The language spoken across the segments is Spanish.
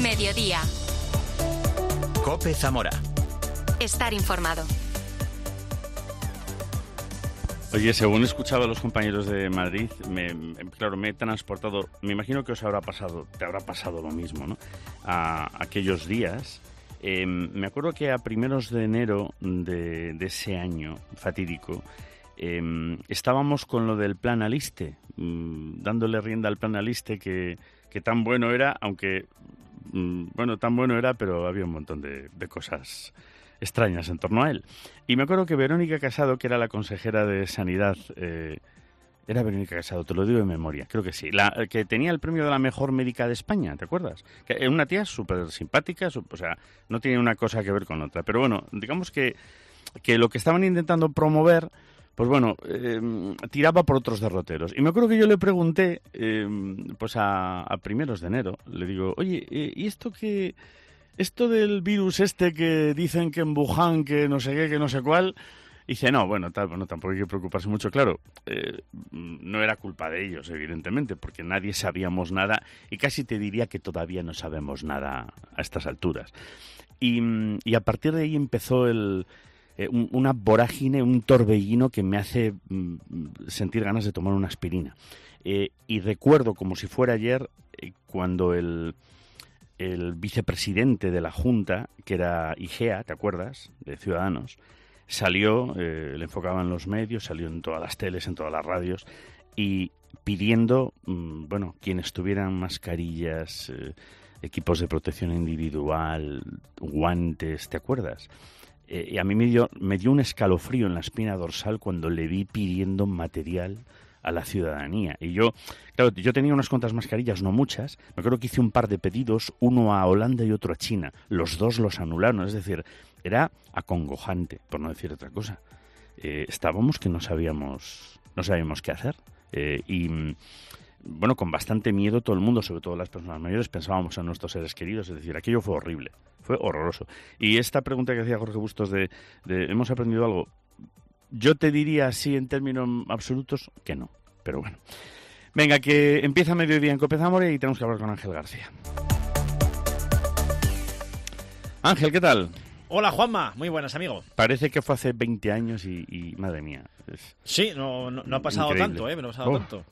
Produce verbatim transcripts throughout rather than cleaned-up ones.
Mediodía. COPE Zamora. Estar informado. Oye, según escuchaba a los compañeros de Madrid, me, claro, me he transportado, me imagino que os habrá pasado, te habrá pasado lo mismo, ¿no? A aquellos días. Eh, me acuerdo que a primeros de enero de, de ese año fatídico, eh, estábamos con lo del plan Aliste, mmm, dándole rienda al plan Aliste que, que tan bueno era, aunque, mmm, bueno, tan bueno era, pero había un montón de, de cosas extrañas en torno a él. Y me acuerdo que Verónica Casado, que era la consejera de Sanidad, eh, era Verónica Casado, te lo digo de memoria, creo que sí, la que tenía el premio de la mejor médica de España, ¿te acuerdas? Que era una tía súper simpática, o sea, no tiene una cosa que ver con otra. Pero bueno, digamos que, que lo que estaban intentando promover, pues bueno, eh, tiraba por otros derroteros. Y me acuerdo que yo le pregunté, eh, pues a, a primeros de enero, le digo, oye, ¿y esto qué...? Esto del virus este que dicen que en Wuhan, que no sé qué, que no sé cuál, dice, no, bueno, tal, bueno, tampoco hay que preocuparse mucho. Claro, eh, no era culpa de ellos, evidentemente, porque nadie sabíamos nada y casi te diría que todavía no sabemos nada a estas alturas. Y, y a partir de ahí empezó el, eh, un, una vorágine, un torbellino que me hace mm, sentir ganas de tomar una aspirina. Eh, y recuerdo, como si fuera ayer, eh, cuando el... el vicepresidente de la Junta, que era Igea, ¿te acuerdas?, de Ciudadanos, salió, eh, le enfocaban los medios, salió en todas las teles, en todas las radios, y pidiendo, mmm, bueno, quienes tuvieran mascarillas, eh, equipos de protección individual, guantes, ¿te acuerdas? Eh, y a mí me dio, me dio un escalofrío en la espina dorsal cuando le vi pidiendo material a la ciudadanía. Y yo, claro, yo tenía unas cuantas mascarillas, no muchas. Me acuerdo que hice un par de pedidos, uno a Holanda y otro a China. Los dos los anularon, es decir, era acongojante, por no decir otra cosa. Eh, estábamos que no sabíamos, no sabíamos qué hacer. Eh, y, bueno, con bastante miedo todo el mundo, sobre todo las personas mayores, pensábamos en nuestros seres queridos. Es decir, aquello fue horrible, fue horroroso. Y esta pregunta que hacía Jorge Bustos de, de ¿hemos aprendido algo? Yo te diría así en términos absolutos que no, pero bueno. Venga, que empieza Mediodía en COPE Zamora y tenemos que hablar con Ángel García. Ángel, ¿qué tal? Hola, Juanma. Muy buenas, amigo. Parece que fue hace veinte años y, y madre mía. Es sí, no, no, no ha pasado increíble. tanto, ¿eh? No ha pasado oh. tanto.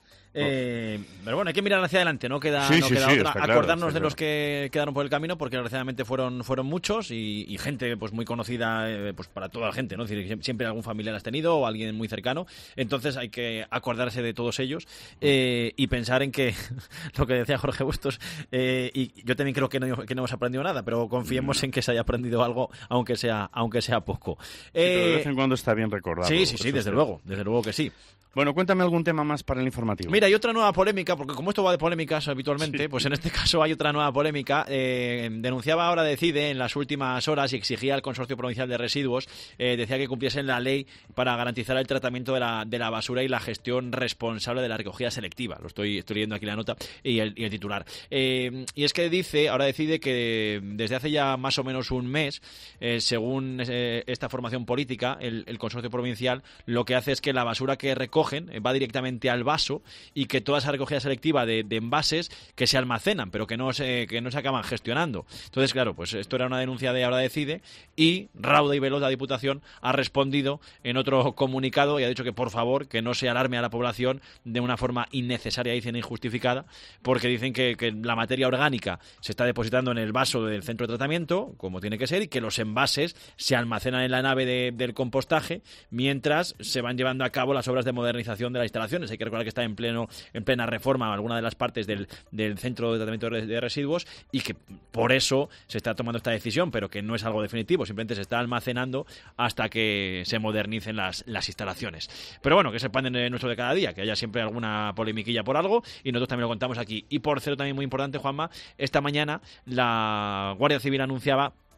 Eh, pero bueno, hay que mirar hacia adelante, no queda, sí, no sí, queda sí, otra. claro, Acordarnos de claro. los que quedaron por el camino, porque desgraciadamente fueron fueron muchos y, y gente pues muy conocida eh, pues para toda la gente, ¿no? Es decir, siempre algún familiar has tenido o alguien muy cercano. Entonces hay que acordarse de todos ellos eh, y pensar en que lo que decía Jorge Bustos, eh, y yo también creo que no, que no hemos aprendido nada, pero confiemos en que se haya aprendido algo, aunque sea aunque sea poco. Sí, eh, de vez en cuando está bien recordarlo. Sí, sí, sí, desde luego, desde luego que sí. Bueno, cuéntame algún tema más para el informativo. Mira, hay otra nueva polémica, porque como esto va de polémicas habitualmente, sí. pues en este caso hay otra nueva polémica. Eh, denunciaba ahora Decide en las últimas horas y exigía al Consorcio Provincial de Residuos, eh, decía que cumpliesen la ley para garantizar el tratamiento de la, de la basura y la gestión responsable de la recogida selectiva. Lo estoy, estoy leyendo aquí la nota y el, y el titular. Eh, y es que dice, ahora Decide que desde hace ya más o menos un mes, eh, según eh, esta formación política, el, el Consorcio Provincial lo que hace es que la basura que recogen eh, va directamente al vaso y que toda esa recogida selectiva de, de envases que se almacenan, pero que no se, que no se acaban gestionando. Entonces, claro, pues esto era una denuncia de Ahora Decide y Rauda y Veloz, la Diputación, ha respondido en otro comunicado y ha dicho que, por favor, que no se alarme a la población de una forma innecesaria, dicen, injustificada, porque dicen que, que la materia orgánica se está depositando en el vaso del centro de tratamiento, como tiene que ser, y que los envases se almacenan en la nave de, del compostaje mientras se van llevando a cabo las obras de modernización de las instalaciones. Hay que recordar que está en pleno en plena reforma alguna de las partes del, del centro de tratamiento de residuos y que por eso se está tomando esta decisión, pero que no es algo definitivo, simplemente se está almacenando hasta que se modernicen las, las instalaciones. Pero bueno, que es el pan de nuestro de cada día, que haya siempre alguna polemiquilla por algo y nosotros también lo contamos aquí. Y por cierto, también muy importante, Juanma, esta mañana la Guardia Civil anunciaba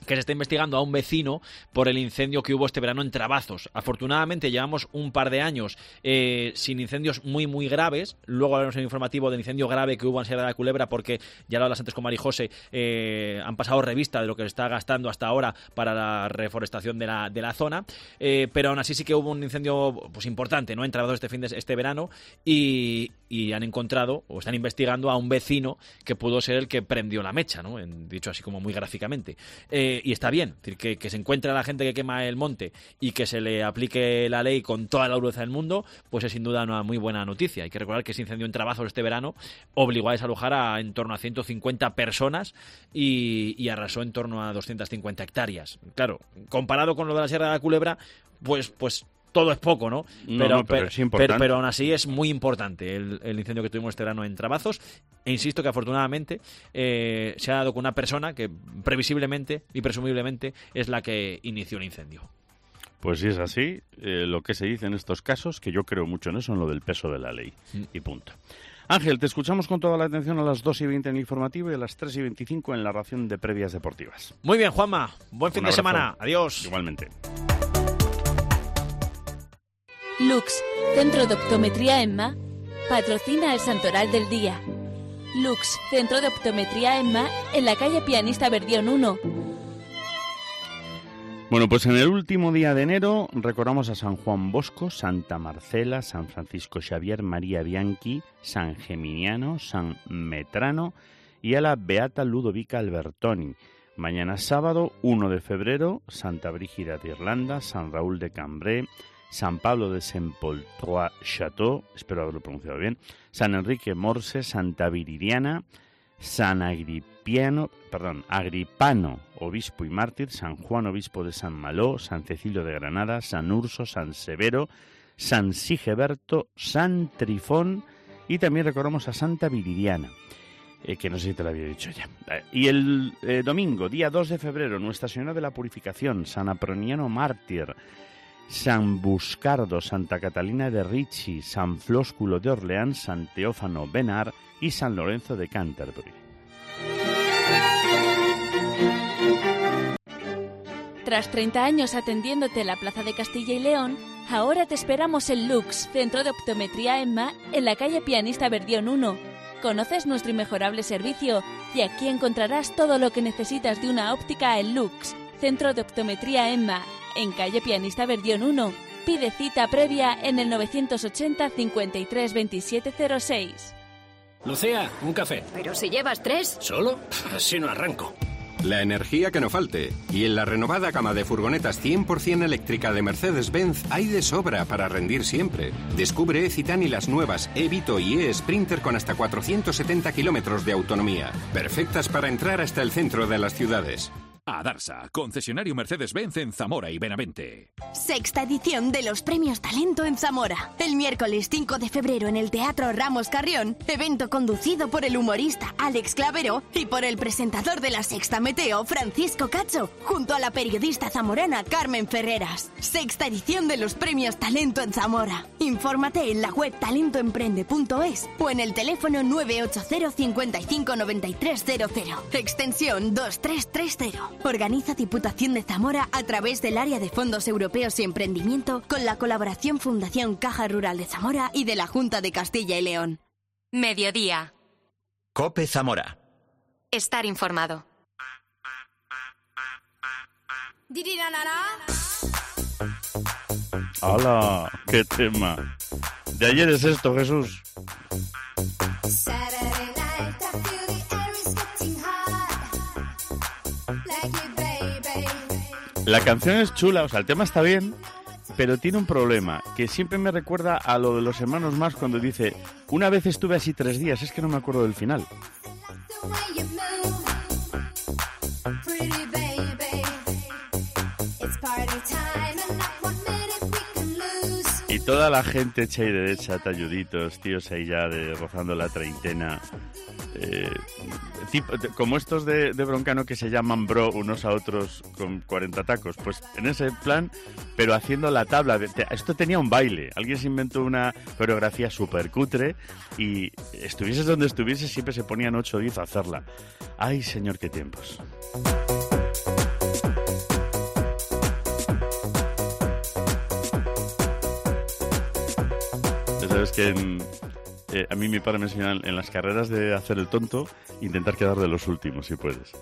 que se está investigando a un vecino por el incendio que hubo este verano en Trabazos. Afortunadamente llevamos un par de años eh, sin incendios muy muy graves. Luego hablaremos en el informativo del incendio grave que hubo en Sierra de la Culebra, porque ya lo hablas antes con Marijose, eh, han pasado revista de lo que se está gastando hasta ahora para la reforestación de la, de la zona, eh, pero aún así sí que hubo un incendio pues importante, ¿no?, en Trabazos este fin de este verano, y, y han encontrado o están investigando a un vecino que pudo ser el que prendió la mecha, ¿no?, en, dicho así como muy gráficamente. Eh, y está bien, es decir, que, que se encuentre a la gente que quema el monte y que se le aplique la ley con toda la dureza del mundo, pues es sin duda una muy buena noticia. Hay que recordar que ese incendio en Trabazos este verano obligó a desalojar a en torno a ciento cincuenta personas y, y arrasó en torno a doscientas cincuenta hectáreas. Claro, comparado con lo de la Sierra de la Culebra, pues... pues todo es poco, ¿no? No, pero, no, pero, pero, es importante. pero, pero aún así es muy importante el, el incendio que tuvimos este verano en Trabazos. E insisto que afortunadamente eh, se ha dado con una persona que previsiblemente y presumiblemente es la que inició el incendio. Pues si es así, eh, lo que se dice en estos casos, que yo creo mucho en eso, en lo del peso de la ley. Mm. Y punto. Ángel, te escuchamos con toda la atención a las dos y veinte en el informativo y a las tres y veinticinco en la ración de previas deportivas. Muy bien, Juanma. Buen fin Un de abrazo. semana. Adiós. Igualmente. Lux, Centro de Optometría EMMA, patrocina el Santoral del Día. Lux, Centro de Optometría EMMA, en la calle Pianista Verdión uno. Bueno, pues en el último día de enero recordamos a San Juan Bosco, Santa Marcela, San Francisco Xavier, María Bianchi, San Geminiano, San Metrano y a la Beata Ludovica Albertoni. Mañana sábado, uno de febrero, Santa Brígida de Irlanda, San Raúl de Cambrai, San Pablo de Saint-Paul-Trois-Château, espero haberlo pronunciado bien, San Enrique Morse, Santa Viridiana, San Agripiano, perdón, Agripano, obispo y mártir, San Juan, obispo de San Malo, San Cecilio de Granada, San Urso, San Severo, San Sigeberto, San Trifón y también recordamos a Santa Viridiana, eh, que no sé si te lo había dicho ya. Eh, y el eh, domingo, día dos de febrero, Nuestra Señora de la Purificación, San Aproniano mártir, San Buscardo, Santa Catalina de Ricci, San Flósculo de Orleans, San Teófano Benar y San Lorenzo de Canterbury. Tras treinta años atendiéndote en la Plaza de Castilla y León, ahora te esperamos en Lux, Centro de Optometría EMMA, en la calle Pianista Verdión uno. Conoces nuestro inmejorable servicio y aquí encontrarás todo lo que necesitas de una óptica en Lux, Centro de Optometría EMMA, en calle Pianista Verdión uno. Pide cita previa en el novecientos ochenta, cincuenta y tres, veintisiete cero seis. Lucía, un café. Pero si llevas tres. ¿Solo? Así no arranco. La energía que no falte. Y en la renovada gama de furgonetas cien por ciento eléctrica de Mercedes-Benz hay de sobra para rendir siempre. Descubre E-Citan y las nuevas E-Vito y E-Sprinter con hasta cuatrocientos setenta kilómetros de autonomía. Perfectas para entrar hasta el centro de las ciudades. Adarsa, concesionario Mercedes-Benz en Zamora y Benavente. Sexta edición de los Premios Talento en Zamora. El miércoles cinco de febrero en el Teatro Ramos Carrión, evento conducido por el humorista Alex Clavero y por el presentador de la Sexta Meteo, Francisco Cacho, junto a la periodista zamorana Carmen Ferreras. Sexta edición de los Premios Talento en Zamora. Infórmate en la web talentoemprende punto es o en el teléfono nueve ocho cero, cinco cinco, nueve tres cero cero. Extensión dos tres tres cero. Organiza Diputación de Zamora a través del Área de Fondos Europeos y Emprendimiento con la colaboración Fundación Caja Rural de Zamora y de la Junta de Castilla y León. Mediodía. COPE Zamora. Estar informado. ¡Hala! ¡Qué tema! De ayer es esto, Jesús. La canción es chula, o sea, el tema está bien, pero tiene un problema, que siempre me recuerda a lo de los hermanos Marx cuando dice, una vez estuve así tres días, es que no me acuerdo del final. Y toda la gente hecha y derecha, talluditos, tíos ahí ya de, rozando la treintena, eh, tipo, como estos de, de Broncano que se llaman bro unos a otros con cuarenta tacos, pues en ese plan, pero haciendo la tabla. De, te, esto tenía un baile, alguien se inventó una coreografía súper cutre y estuvieses donde estuvieses siempre se ponían ocho o diez a hacerla. Ay, señor, qué tiempos. Es que en, eh, a mí mi padre me enseñó en, en las carreras de hacer el tonto, intentar quedar de los últimos, si puedes.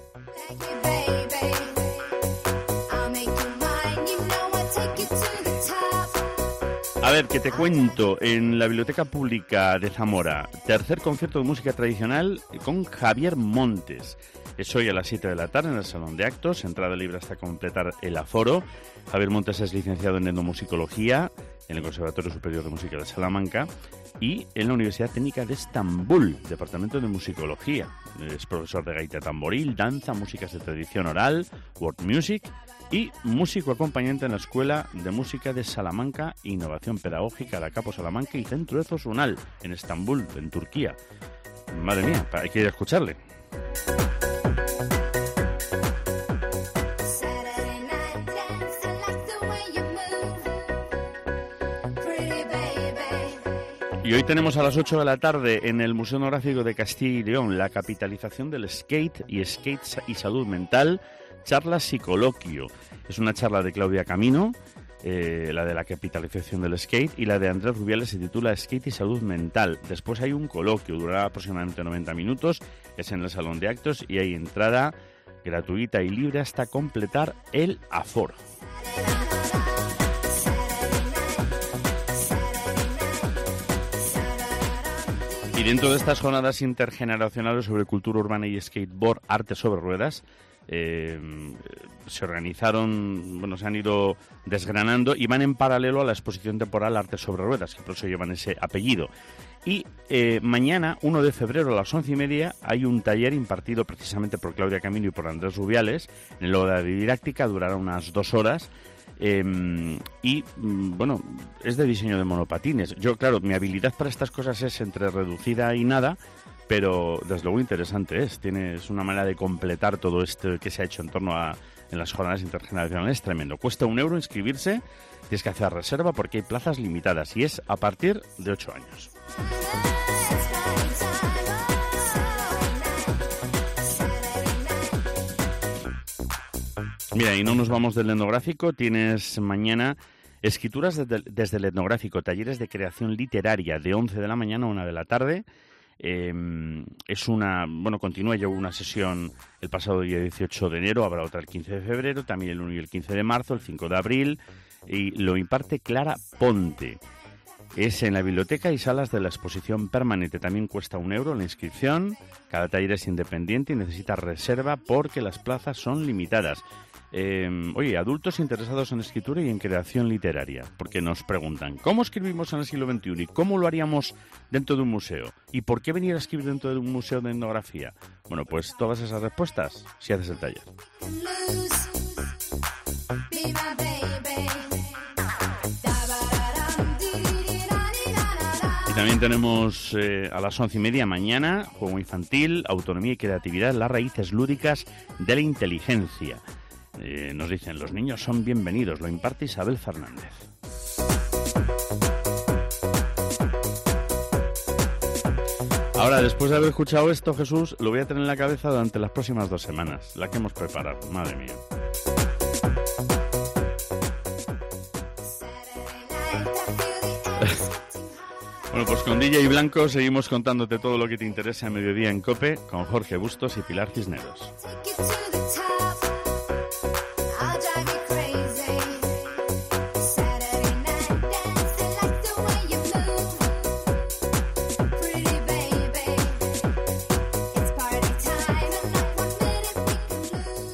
A ver, que te cuento, en la Biblioteca Pública de Zamora, tercer concierto de música tradicional con Javier Montes. Es hoy a las siete de la tarde en el Salón de Actos, entrada libre hasta completar el aforo. Javier Montes es licenciado en etnomusicología en el Conservatorio Superior de Música de Salamanca y en la Universidad Técnica de Estambul, Departamento de Musicología. Es profesor de gaita tamboril, danza, músicas de tradición oral, world music y músico acompañante en la Escuela de Música de Salamanca, Innovación Pedagógica, la Capo Salamanca y Centro Ezosunal, en Estambul, en Turquía. Madre mía, hay que ir a escucharle. Y hoy tenemos a las ocho de la tarde en el Museo Etnográfico de Castilla y León la capitalización del skate y skate y salud mental, charla psicoloquio. Es una charla de Claudia Camino, eh, la de la capitalización del skate, y la de Andrés Rubiales se titula Skate y salud mental. Después hay un coloquio, durará aproximadamente noventa minutos, es en el Salón de Actos y hay entrada gratuita y libre hasta completar el aforo. Y dentro de estas jornadas intergeneracionales sobre cultura urbana y skateboard, arte sobre ruedas, eh, se organizaron, bueno, se han ido desgranando y van en paralelo a la exposición temporal Arte sobre ruedas, que por eso llevan ese apellido. Y eh, mañana, uno de febrero, a las once y media, hay un taller impartido precisamente por Claudia Camino y por Andrés Rubiales. En el hora de didáctica durará unas dos horas. Eh, y, bueno, es de diseño de monopatines. Yo, claro, mi habilidad para estas cosas es entre reducida y nada, pero desde luego interesante es. Tiene, es una manera de completar todo esto que se ha hecho en torno a en las jornadas intergeneracionales, tremendo. Cuesta un euro inscribirse, tienes que hacer reserva porque hay plazas limitadas y es a partir de ocho años. Mira, y no nos vamos del etnográfico, tienes mañana escrituras desde, desde el etnográfico, talleres de creación literaria de once de la mañana a una de la tarde. Eh, es una, bueno, continúa ya una sesión el pasado día dieciocho de enero, habrá otra el quince de febrero, también el uno y el quince de marzo, el cinco de abril, y lo imparte Clara Ponte. Es en la biblioteca y salas de la exposición permanente. También cuesta un euro la inscripción. Cada taller es independiente y necesita reserva porque las plazas son limitadas. Eh, oye, adultos interesados en escritura y en creación literaria, porque nos preguntan, ¿cómo escribimos en el siglo veintiuno y cómo lo haríamos dentro de un museo? ¿Y por qué venir a escribir dentro de un museo de etnografía? Bueno, pues todas esas respuestas si haces el taller. Y también tenemos eh, a las once y media mañana, juego infantil, autonomía y creatividad, las raíces lúdicas de la inteligencia. Eh, nos dicen, los niños son bienvenidos, lo imparte Isabel Fernández. Ahora, después de haber escuchado esto, Jesús, lo voy a tener en la cabeza durante las próximas dos semanas, la que hemos preparado, madre mía. Bueno, pues con D J Blanco seguimos contándote todo lo que te interesa a mediodía en COPE con Jorge Bustos y Pilar Cisneros.